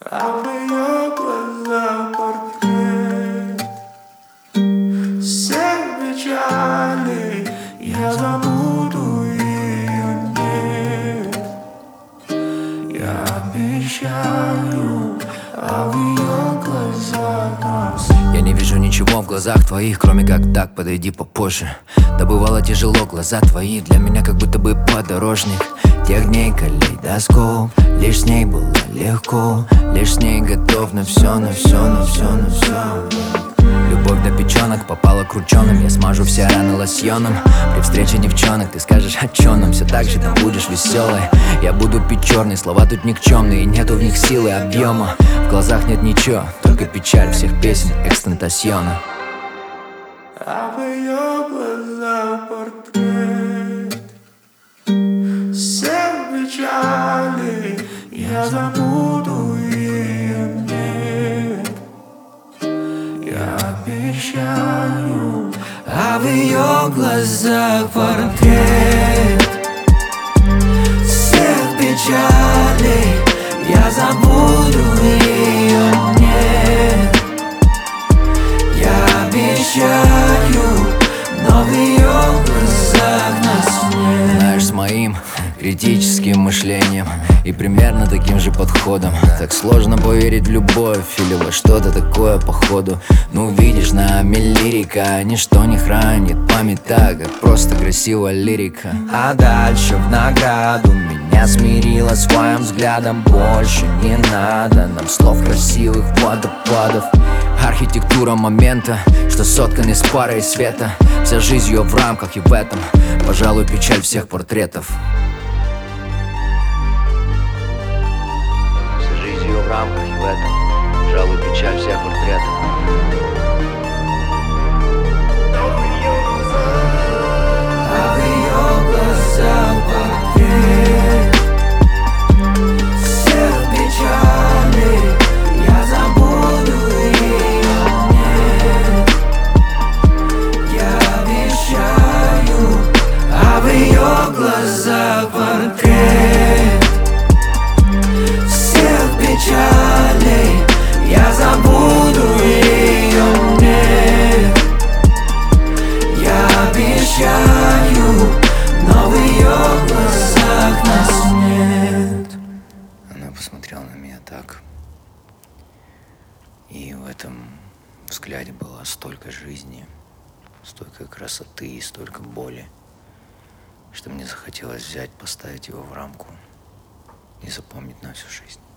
А в ее глазах портрет всех печалей. Я забуду ее, нет, я обещаю. А в ее глазах нас. Я не вижу ничего в глазах твоих, кроме как так, подойди попозже. Да бывало тяжело, глаза твои для меня как будто бы подорожник тех дней, калейдоскоп. Лишь с ней было легко, лишь с ней готов на все, на все, на все, на все. Любовь до печенок попала крученым. Я смажу все раны лосьоном. При встрече девчонок ты скажешь, а чё нам? Все так же там будешь веселой. Я буду пить черный, слова тут никчемные, и нету в них силы, объема. В глазах нет ничего, только печаль всех песен экстентасьона. А в ее глазах портрет всех печалей. Я забуду ее, нет, я обещаю. А в ее глазах портрет всех печалей. Я забуду ее, нет, я обещаю. Но в ее глазах нас нет. Знаешь, с моим критическим мышлением и примерно таким же подходом так сложно поверить в любовь или во что-то такое походу. Ну видишь, нами лирика, ничто не хранит память так, как просто красивая лирика. А дальше в награду меня смирила своим взглядом. Больше не надо нам слов красивых водопадов. Архитектура момента, что соткан из пары и света. Вся жизнь ее в рамках и в этом, пожалуй, печаль всех портретов. Вся жизнь ее в рамках и в этом, пожалуй, печаль всех портретов. А в ее глазах портрет всех печалей. Я забуду ее, нет, я обещаю. А в ее глазах портрет всех печалей. Я забуду ее, нет, я обещаю. Но в ее глазах нас нет. Она посмотрела на меня так, и в этом взгляде было столько жизни, столько красоты и столько боли, что мне захотелось взять, поставить его в рамку и запомнить на всю жизнь.